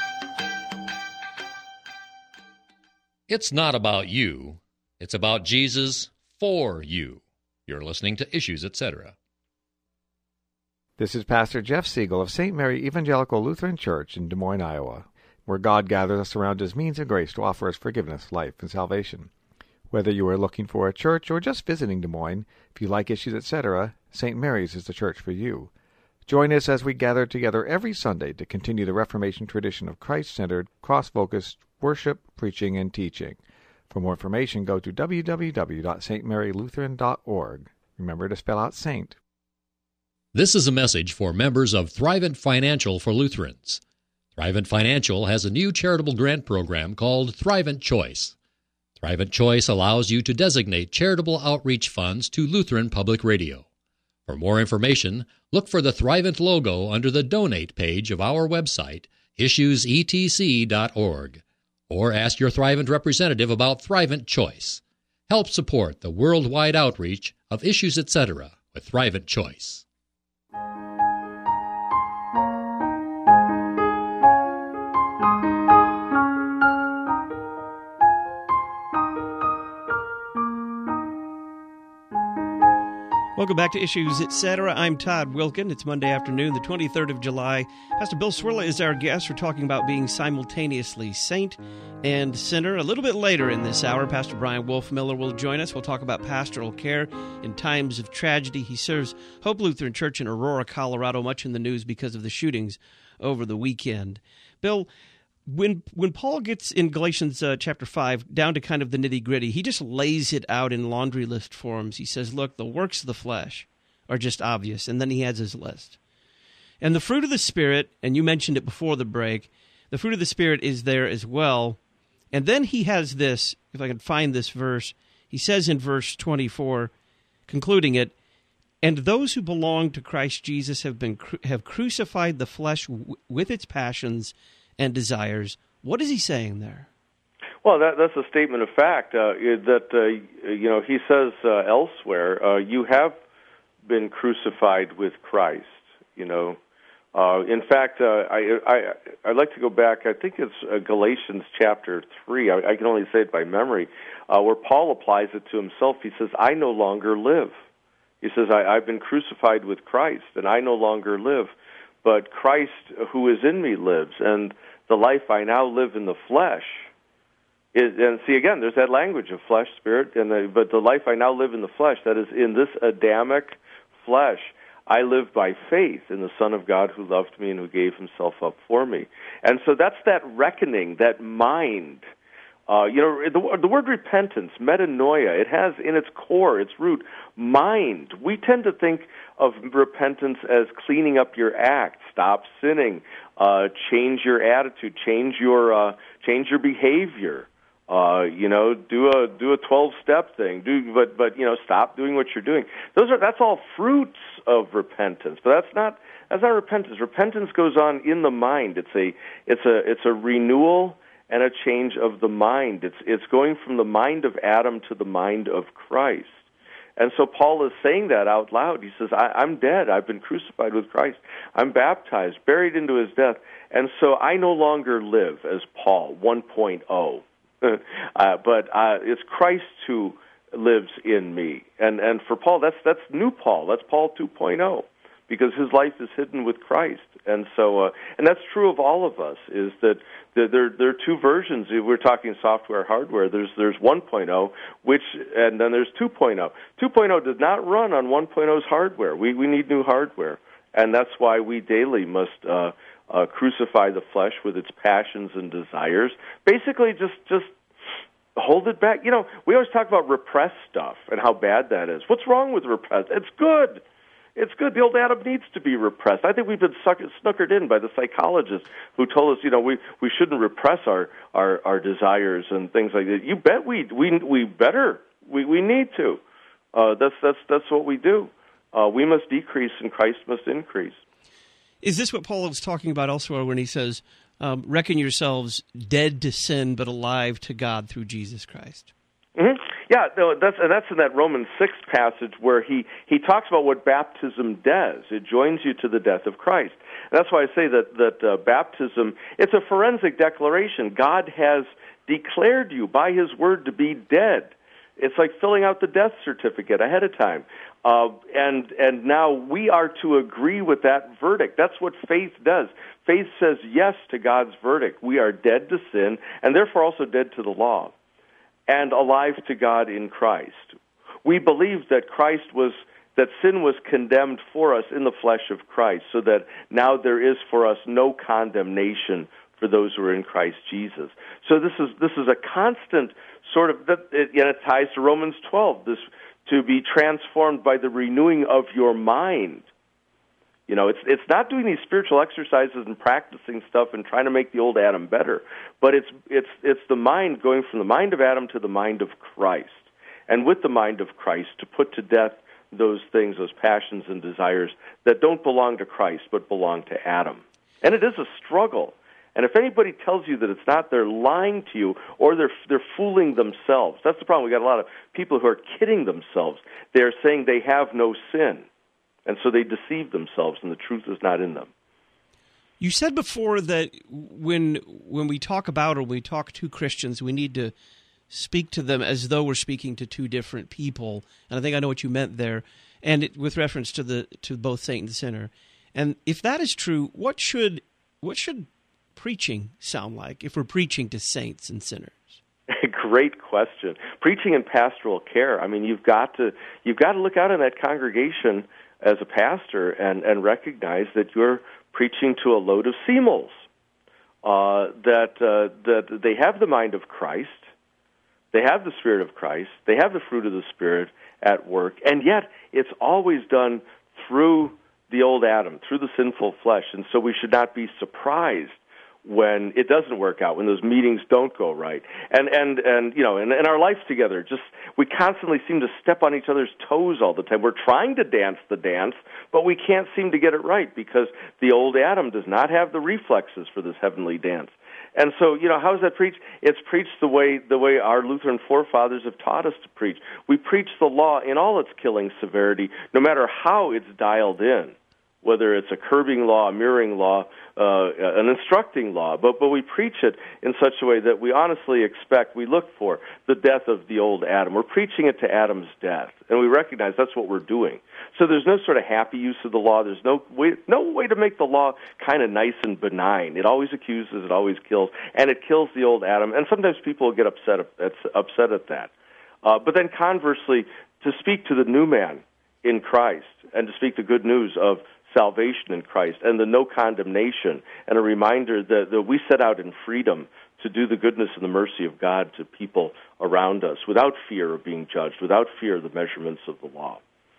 It's not about you. It's about Jesus for you. You're listening to Issues, et cetera. This is Pastor Jeff Siegel of Saint Mary Evangelical Lutheran Church in Des Moines, Iowa, where God gathers us around his means of grace to offer us forgiveness, life, and salvation. Whether you are looking for a church or just visiting Des Moines, if you like Issues, et cetera, Saint Mary's is the church for you. Join us as we gather together every Sunday to continue the Reformation tradition of Christ-centered, cross-focused worship, preaching, and teaching. For more information, go to w w w dot st mary lutheran dot org. Remember to spell out saint. This is a message for members of Thrivent Financial for Lutherans. Thrivent Financial has a new charitable grant program called Thrivent Choice. Thrivent Choice allows you to designate charitable outreach funds to Lutheran Public Radio. For more information, look for the Thrivent logo under the Donate page of our website, issues e t c dot org, or ask your Thrivent representative about Thrivent Choice. Help support the worldwide outreach of Issues, et cetera with Thrivent Choice. Welcome back to Issues, et cetera. I'm Todd Wilkin. It's Monday afternoon, the twenty-third of July. Pastor Bill Cwirla is our guest. We're talking about being simultaneously saint and sinner. A little bit later in this hour, Pastor Brian Wolfmueller will join us. We'll talk about pastoral care in times of tragedy. He serves Hope Lutheran Church in Aurora, Colorado, much in the news because of the shootings over the weekend. Bill, When when Paul gets in Galatians uh, chapter five down to kind of the nitty-gritty, he just lays it out in laundry list forms. He says, look, the works of the flesh are just obvious, and then he has his list. And the fruit of the Spirit, and you mentioned it before the break, the fruit of the Spirit is there as well. And then he has this, if I can find this verse, he says in verse twenty-four, concluding it, and those who belong to Christ Jesus have been have crucified the flesh w- with its passions and desires. What is he saying there? Well, that, that's a statement of fact. Uh, that uh, you know, he says uh, elsewhere, uh, you have been crucified with Christ. You know, Uh, in fact, uh, I, I, I'd like to go back, I think it's uh, Galatians chapter three, I, I can only say it by memory, uh, where Paul applies it to himself. He says, I no longer live. He says, I, I've been crucified with Christ, and I no longer live, but Christ who is in me lives, and the life I now live in the flesh is, and see, again, there's that language of flesh, spirit, and the, but the life I now live in the flesh, that is in this Adamic flesh, I live by faith in the Son of God who loved me and who gave himself up for me. And so that's that reckoning, that mind. Uh, you know, the, the word repentance, metanoia, it has in its core, its root, mind. We tend to think of repentance as cleaning up your act, stop sinning, uh, change your attitude, change your uh, change your behavior. Uh, you know, do a do a twelve-step thing. Do but but you know, stop doing what you're doing. Those are that's all fruits of repentance, but that's not that's not repentance. Repentance goes on in the mind. It's a it's a it's a renewal and a change of the mind. It's it's going from the mind of Adam to the mind of Christ. And so Paul is saying that out loud. He says, I, I'm dead. I've been crucified with Christ. I'm baptized, buried into his death. And so I no longer live as Paul one point oh. uh, but uh, it's Christ who lives in me. And and for Paul, that's that's new Paul. That's Paul two point oh. Because his life is hidden with Christ. And so, uh, and that's true of all of us, is that there, there, there are two versions. If we're talking software, hardware. There's there's one point oh, which, and then there's two point oh. two point oh does not run on one point oh's hardware. We, we need new hardware. And that's why we daily must uh, uh, crucify the flesh with its passions and desires. Basically, just just hold it back. You know, we always talk about repressed stuff and how bad that is. What's wrong with repressed? It's good. It's good. The old Adam needs to be repressed. I think we've been suck- snookered in by the psychologists who told us, you know, we, we shouldn't repress our, our, our desires and things like that. You bet we we we better. We we need to. Uh, that's that's that's what we do. Uh, we must decrease and Christ must increase. Is this what Paul is talking about elsewhere when he says, um, "Reckon yourselves dead to sin, but alive to God through Jesus Christ"? Mm-hmm. Yeah, no, that's and that's in that Romans six passage where he, he talks about what baptism does. It joins you to the death of Christ. And that's why I say that that uh, baptism, it's a forensic declaration. God has declared you by his word to be dead. It's like filling out the death certificate ahead of time. Uh, and and now we are to agree with that verdict. That's what faith does. Faith says yes to God's verdict. We are dead to sin and therefore also dead to the law, and alive to God in Christ. We believe that Christ was, that sin was condemned for us in the flesh of Christ, so that now there is for us no condemnation for those who are in Christ Jesus. So this is this is a constant sort of, that it, and it ties to Romans twelve, this to be transformed by the renewing of your mind. You know, it's it's not doing these spiritual exercises and practicing stuff and trying to make the old Adam better, but it's it's it's the mind going from the mind of Adam to the mind of Christ, and with the mind of Christ to put to death those things, those passions and desires that don't belong to Christ but belong to Adam. And it is a struggle. And if anybody tells you that it's not, they're lying to you or they're they're fooling themselves. That's the problem. We got a lot of people who are kidding themselves. They're saying they have no sin. And so they deceive themselves, and the truth is not in them. You said before that when when we talk about or when we talk to Christians, we need to speak to them as though we're speaking to two different people. And I think I know what you meant there, and it, with reference to the to both saint and sinner. And if that is true, what should what should preaching sound like if we're preaching to saints and sinners? Great question. Preaching and pastoral care. I mean, you've got to you've got to look out in that congregation as a pastor and, and recognize that you're preaching to a load of seamals, uh, that uh, that they have the mind of Christ, they have the Spirit of Christ, they have the fruit of the Spirit at work, and yet it's always done through the old Adam, through the sinful flesh, and so we should not be surprised when it doesn't work out, when those meetings don't go right. And, and, and you know, in, in our life together, just we constantly seem to step on each other's toes all the time. We're trying to dance the dance, but we can't seem to get it right because the old Adam does not have the reflexes for this heavenly dance. And so, you know, how is that preached? It's preached the way the way our Lutheran forefathers have taught us to preach. We preach the law in all its killing severity, no matter how it's dialed in. whether it's a curbing law, a mirroring law, uh, an instructing law, but, but we preach it in such a way that we honestly expect, we look for the death of the old Adam. We're preaching it to Adam's death, and we recognize that's what we're doing. So there's no sort of happy use of the law. There's no way, no way to make the law kind of nice and benign. It always accuses, it always kills, and it kills the old Adam, and sometimes people get upset at, upset at that. Uh, but then conversely, to speak to the new man in Christ and to speak the good news of salvation in Christ and the no condemnation, and a reminder that, that we set out in freedom to do the goodness and the mercy of God to people around us without fear of being judged, without fear of the measurements of the law.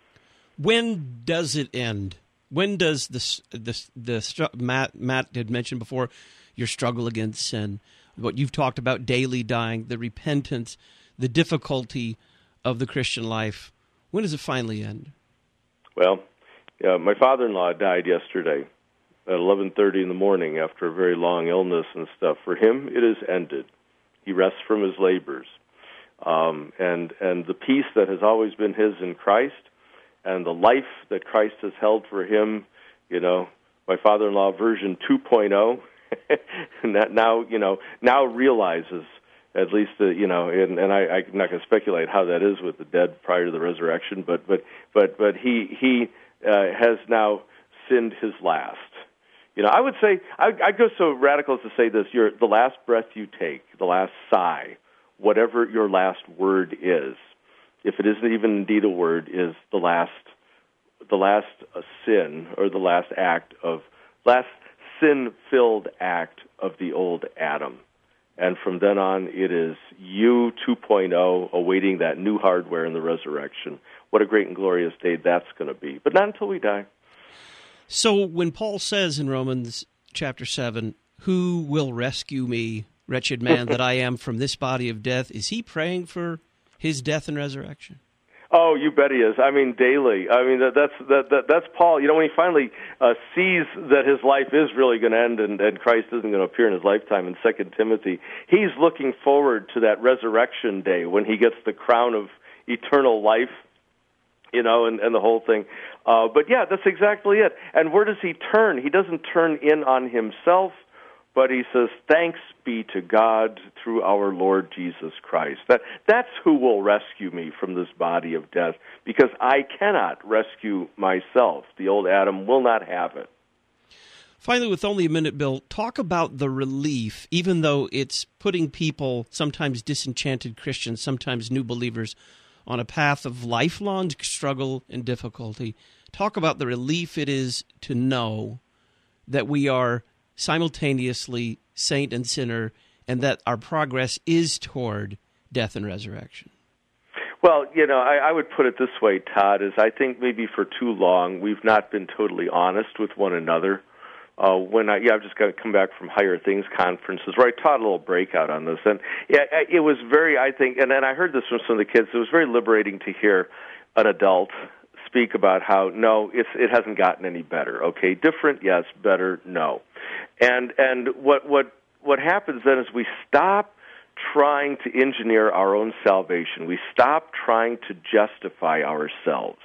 When does it end? When does this, this, the Matt, Matt had mentioned before, your struggle against sin, what you've talked about, daily dying, the repentance, the difficulty of the Christian life, when does it finally end? Well, yeah, my father-in-law died yesterday at eleven thirty in the morning after a very long illness and stuff. For him, it is ended. He rests from his labors. Um, and, and the peace that has always been his in Christ and the life that Christ has held for him, you know, my father-in-law version two point oh, and that now, you know, now realizes at least, uh, you know, and, and I, I'm not going to speculate how that is with the dead prior to the resurrection, but but but but he he uh, has now sinned his last. You know, I would say I, I'd go so radical as to say this: your the last breath you take, the last sigh, whatever your last word is, if it isn't even indeed a word, is the last the last uh, sin or the last act of last sin-filled act of the old Adam. And from then on, it is you two point oh, awaiting that new hardware in the resurrection. What a great and glorious day that's going to be. But not until we die. So when Paul says in Romans chapter seven, who will rescue me, wretched man that I am, from this body of death, is he praying for his death and resurrection? Oh, you bet he is. I mean, daily. I mean, that, that's that, that, that's Paul. You know, when he finally uh, sees that his life is really going to end and, and Christ isn't going to appear in his lifetime in Second Timothy, he's looking forward to that resurrection day when he gets the crown of eternal life, you know, and, and the whole thing. Uh, but, yeah, that's exactly it. And where does he turn? He doesn't turn in on himself, but he says, thanks be to God through our Lord Jesus Christ. That That's who will rescue me from this body of death, because I cannot rescue myself. The old Adam will not have it. Finally, with only a minute, Bill, talk about the relief, even though it's putting people, sometimes disenchanted Christians, sometimes new believers, on a path of lifelong struggle and difficulty. Talk about the relief it is to know that we are simultaneously saint and sinner, and that our progress is toward death and resurrection. Well, you know, I, I would put it this way, Todd, is I think maybe for too long we've not been totally honest with one another. Uh, when I, yeah, I've just got to come back from Higher Things conferences where I taught a little breakout on this, and yeah, it was very, I think, and then I heard this from some of the kids. It was very liberating to hear an adult speak about how no, it's it hasn't gotten any better. Okay, different, yes, better, no. And and what what what happens then is we stop trying to engineer our own salvation. We stop trying to justify ourselves.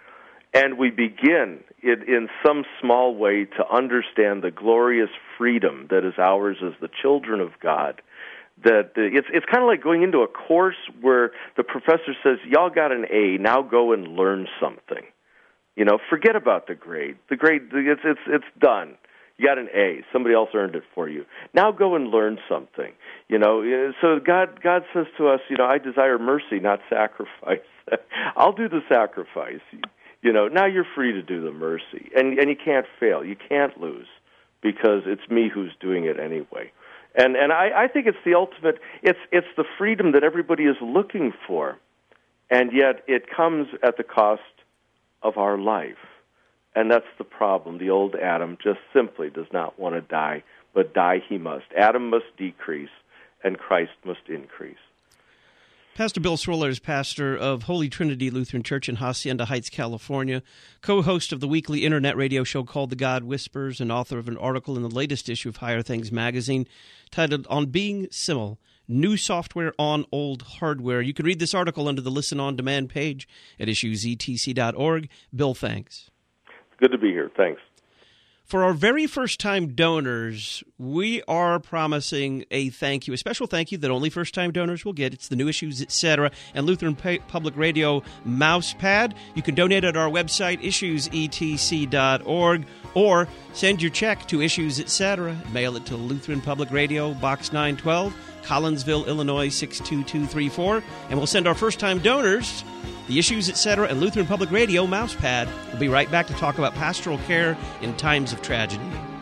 And we begin in, in some small way to understand the glorious freedom that is ours as the children of God. That uh, it's it's kind of like going into a course where the professor says, y'all got an A, now go and learn something. You know, forget about the grade. The grade, it's it's it's done. You got an A. Somebody else earned it for you. Now go and learn something. You know, so God God says to us, you know, I desire mercy, not sacrifice. I'll do the sacrifice. You know, now you're free to do the mercy. And and you can't fail. You can't lose because it's me who's doing it anyway. And and I, I think it's the ultimate, it's it's the freedom that everybody is looking for. And yet it comes at the cost of our life. And that's the problem. The old Adam just simply does not want to die, but die he must. Adam must decrease, and Christ must increase. Pastor Bill Cwirler is pastor of Holy Trinity Lutheran Church in Hacienda Heights, California, co-host of the weekly internet radio show called The God Whispers, and author of an article in the latest issue of Higher Things magazine titled On Being Simul, New Software on Old Hardware. You can read this article under the Listen On Demand page at issues e t c dot org. Bill, thanks. Good to be here. Thanks. For our very first-time donors, we are promising a thank you, a special thank you that only first-time donors will get. It's the New Issues, et cetera, and Lutheran Public Radio mouse pad. You can donate at our website, issues e t c dot org, or send your check to Issues, et cetera. Mail it to Lutheran Public Radio, Box nine twelve, Collinsville, Illinois, six two two three four, and we'll send our first-time donors the Issues, et cetera, and Lutheran Public Radio mousepad. We'll be right back to talk about pastoral care in times of tragedy.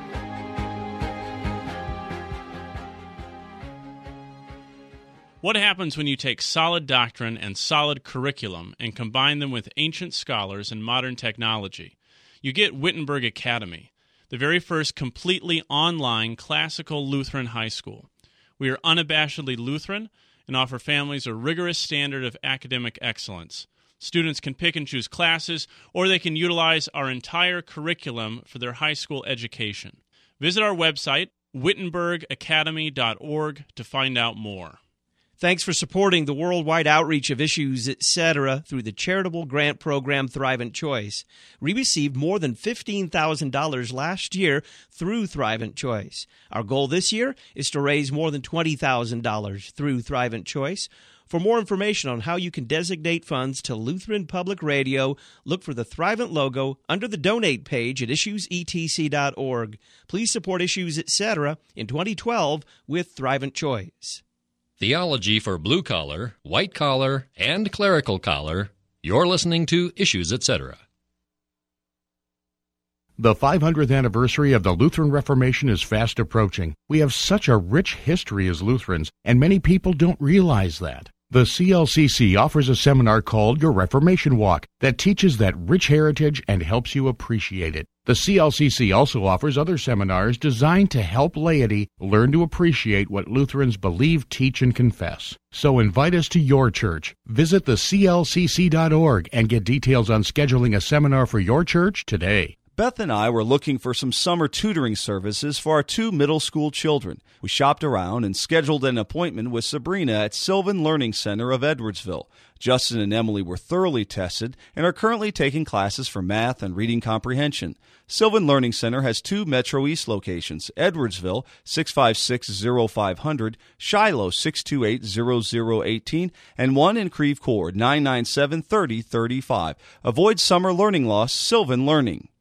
What happens when you take solid doctrine and solid curriculum and combine them with ancient scholars and modern technology? You get Wittenberg Academy, the very first completely online classical Lutheran high school. We are unabashedly Lutheran and offer families a rigorous standard of academic excellence. Students can pick and choose classes, or they can utilize our entire curriculum for their high school education. Visit our website, wittenberg academy dot org, to find out more. Thanks for supporting the worldwide outreach of Issues, et cetera, through the charitable grant program Thrivent Choice. We received more than fifteen thousand dollars last year through Thrivent Choice. Our goal this year is to raise more than twenty thousand dollars through Thrivent Choice. For more information on how you can designate funds to Lutheran Public Radio, look for the Thrivent logo under the Donate page at issues e t c dot org. Please support Issues, et cetera in twenty twelve with Thrivent Choice. Theology for blue-collar, white-collar, and clerical collar. You're listening to Issues, et cetera. The five hundredth anniversary of the Lutheran Reformation is fast approaching. We have such a rich history as Lutherans, and many people don't realize that. The C L C C offers a seminar called Your Reformation Walk that teaches that rich heritage and helps you appreciate it. The C L C C also offers other seminars designed to help laity learn to appreciate what Lutherans believe, teach, and confess. So invite us to your church. Visit the c l c c dot org and get details on scheduling a seminar for your church today. Beth and I were looking for some summer tutoring services for our two middle school children. We shopped around and scheduled an appointment with Sabrina at Sylvan Learning Center of Edwardsville. Justin and Emily were thoroughly tested and are currently taking classes for math and reading comprehension. Sylvan Learning Center has two Metro East locations, Edwardsville, six five six zero five zero zero, Shiloh, six two eight zero zero one eight, and one in Creve Coeur, nine nine seven three zero three five. Avoid summer learning loss, Sylvan Learning.